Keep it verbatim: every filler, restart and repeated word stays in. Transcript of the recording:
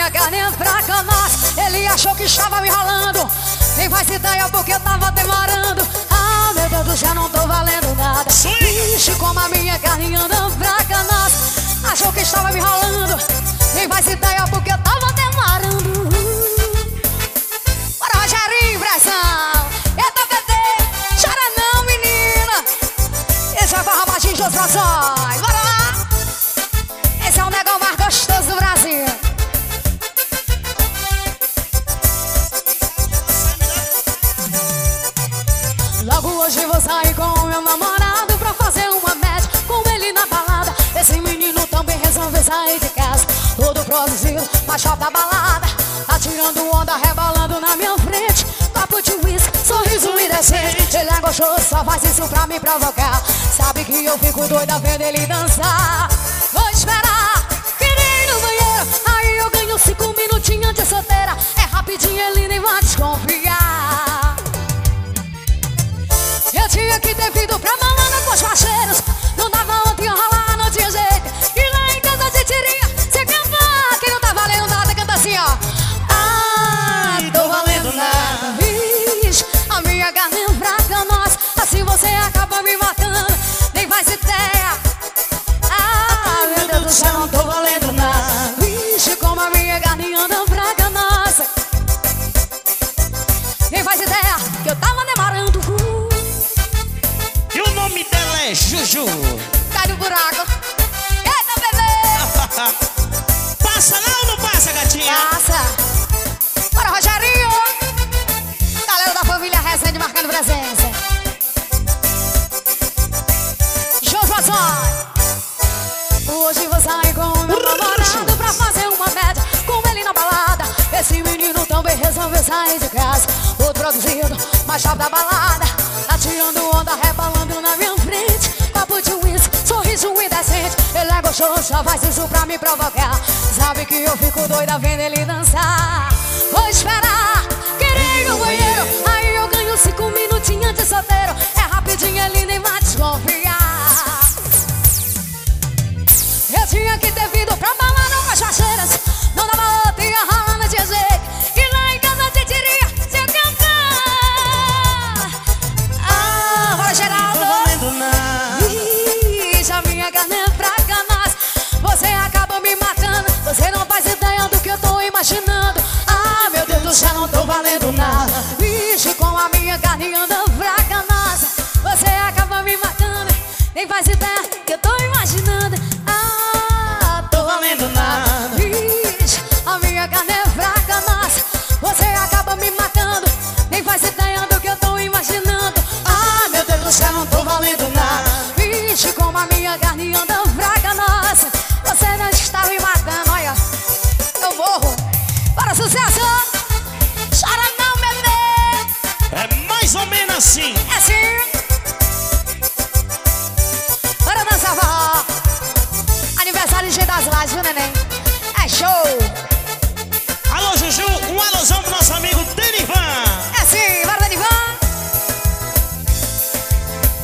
minha carne é fraca, nossa. Ele achou que estava me ralando, nem faz ideia porque eu tava demorando. Ah, meu Deus do céu, não tô valendo nada. Ixi, como a minha carne anda fraca, nossa. Achou que estava me ralando, nem faz ideia porque eu tava demorando. Bora, Rogerinho, pressão. Eita, bebê, chora não, menina. Esse é Barra Baixinho dos Trações. Bora lá. Esse é o negócio mais gostoso do Brasil. Logo hoje vou sair com o meu namorado pra fazer uma match com ele na balada. Esse menino também resolveu sair de casa, todo produzido, mas falta balada. Tá tirando onda, rebolando na minha frente, copo de whisky, sorriso indecente. Ele é gostoso, só faz isso pra me provocar. Sabe que eu fico doida vendo ele dançar. Vou esperar, querer ir no banheiro, aí eu ganho cinco minutinhos de solteira. É rapidinho, ele nem vai desconfiar. Eu tinha que ter vindo pra balada com os parceiros, não dava ontem rolar, não tinha jeito. E lá em casa a gente iria se acabar. Quem não tá valendo nada canta assim, ó. Ah, tô valendo nada. Vixe, a minha carne é fraca, nossa. Assim você acaba me matando, nem faz ideia. Ah, meu Deus do céu, não tô valendo nada. Vixe, como a minha carne anda fraca, nossa. Nem faz ideia que eu tava demorando. E o nome dela é Juju. Cai no buraco. Eita, bebê. Passa lá ou não passa, gatinha? Passa. Bora, Rogerinho. Galera da família Resende marcando presença. Josuazói. Hoje vou sair com o meu namorado pra fazer uma média com ele na balada. Esse menino também resolveu sair de casa, todo produzido, mas chave da balada. Tá tirando onda, rebalando na minha frente, copo de whisky, sorriso indecente. Ele é gostoso, só faz isso pra me provocar. Sabe que eu fico doida vendo ele dançar. Vou esperar, querer ir no banheiro, aí eu ganho cinco minutinhos de solteiro. É rapidinho, ele nem vai desconfiar. Eu tinha que ter vindo pra balada com as parceiras, não dava outra, ia ralar, não tinha jeito. E lá em casa a gente iria se acabar. Ah, bora, Geraldo. Não tô valendo nada. Ixi, a minha carne é fraca, nossa. Você acaba me matando, você não faz ideia do que eu tô imaginando. Ah, meu Deus do céu, não tô valendo nada. Vixe, com a minha carne anda fraca, nossa. Você acaba me matando, nem faz ideia que eu tô imaginando. Ah, tô valendo nada. Vixe, a minha carne é fraca, nossa. Você acaba me matando, nem faz ideia do que eu tô imaginando. Ah, meu Deus do céu, não tô valendo nada. Vixe, como a minha carne anda fraca, nossa. Você não está me matando, olha. Eu morro. Para sucesso. Chora não, bebê. É mais ou menos assim. É assim. Para dançar forró. Aniversário de das Lajes, viu, neném?